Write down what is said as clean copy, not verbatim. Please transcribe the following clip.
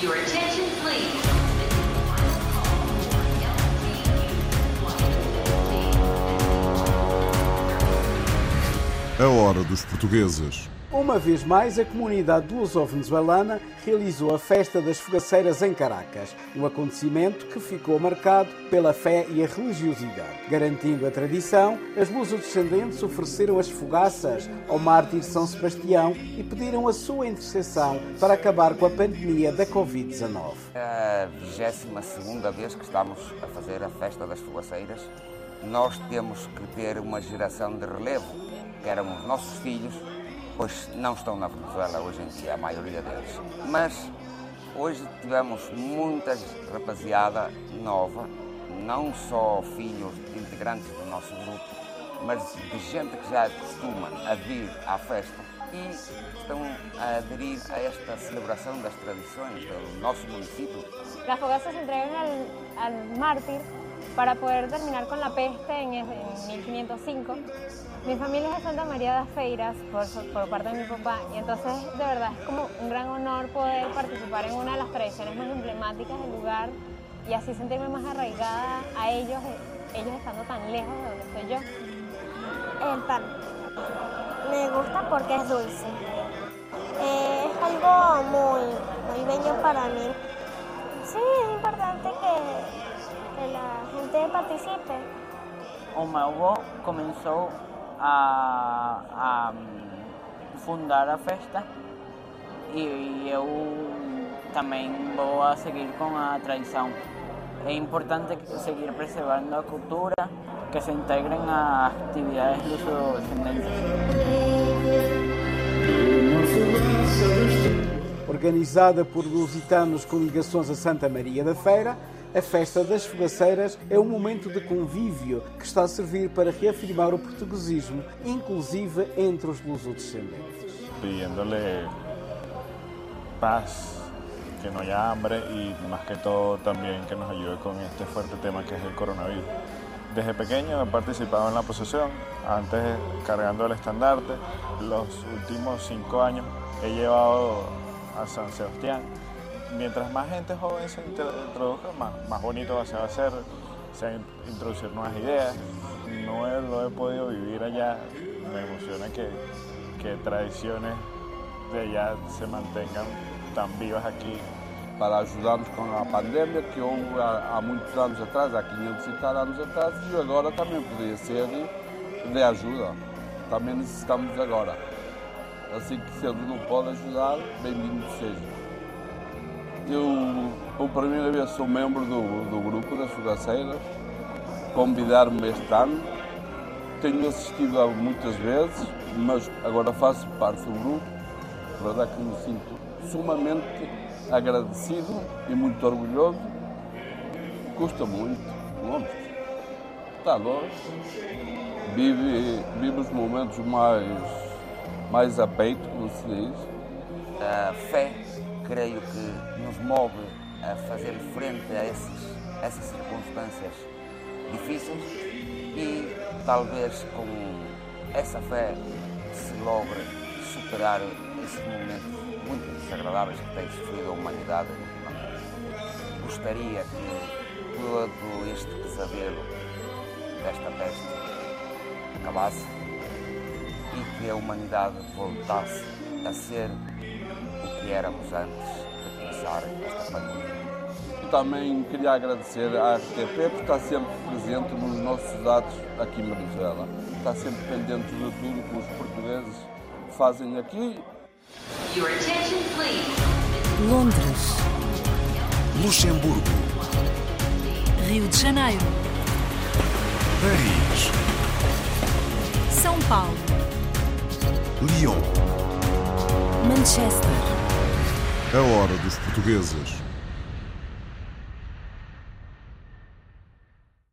Your attention, please. A hora dos portugueses. Uma vez mais, a comunidade luso-venezuelana realizou a Festa das Fogaceiras em Caracas, um acontecimento que ficou marcado pela fé e a religiosidade. Garantindo a tradição, as luso-descendentes ofereceram as fogaças ao mártir São Sebastião e pediram a sua intercessão para acabar com a pandemia da Covid-19. É a 22ª vez que estamos a fazer a Festa das Fogaceiras. Nós temos que ter uma geração de relevo, que eram os nossos filhos, pois não estão na Venezuela hoje em dia, a maioria deles. Mas hoje tivemos muita rapaziada nova, não só filhos de integrantes do nosso grupo, mas de gente que já costuma a vir à festa e estão a aderir a esta celebração das tradições do nosso município. Las fogazas se entregan al mártir para poder terminar con la peste en 1505. Mi familia es de Santa María das Feiras por parte de mi papá y entonces de verdad es como un gran honor poder participar en una de las tradiciones más emblemáticas del lugar y así sentirme más arraigada a ellos estando tan lejos de donde estoy yo. El pan. Me gusta porque es dulce. Es algo muy bello para mí. Sí, es importante que la gente participe. O meu avô começou a fundar a festa e eu também vou a seguir com a tradição. É importante seguir preservando a cultura, que se integrem às atividades luso-descendentes. Organizada por lusitanos com ligações a Santa Maria da Feira, a Festa das Fogaceiras é um momento de convívio que está a servir para reafirmar o portuguesismo, inclusive entre os luso-descendentes. Pidiéndole paz, que no haya hambre y más que todo también que nos ayude con este fuerte tema que es el coronavirus. Desde pequeño he participado en la procesión, antes cargando el estandarte. Los últimos 5 años he llevado a San Sebastián. Mientras más gente joven se introduzca, más bonito va a ser, introducir nuevas ideas. No lo he podido vivir allá, me emociona que tradiciones de allá se mantengan tan vivas aqui. Para ajudarmos com a pandemia, que houve há muitos anos atrás, há 500 e tal anos atrás, e agora também poderia ser de ajuda. Também necessitamos agora. Assim que se ele não pode ajudar, bem-vindo seja. Eu, pela primeira vez, sou membro do grupo das Fogaceiras. Convidaram-me este ano. Tenho assistido muitas vezes, mas agora faço parte do grupo. A verdade é que me sinto sumamente agradecido e muito orgulhoso. Custa muito, longe. Está longe. Vive os momentos mais a peito, como se diz. A fé, creio que nos move a fazer frente a essas circunstâncias difíceis e talvez com essa fé se logre superar esses momentos muito desagradáveis que tem sofrido a humanidade ultimamente. Gostaria que todo este pesadelo desta peste acabasse e que a humanidade voltasse a ser o que éramos antes de começar esta pandemia. Eu também queria agradecer à RTP por estar sempre presente nos nossos atos aqui em Venezuela. Está sempre pendente de tudo que os portugueses fazem aqui. Your attention, please. Londres, Luxemburgo, Rio de Janeiro, Paris, São Paulo, Lyon. Manchester. A hora dos portugueses.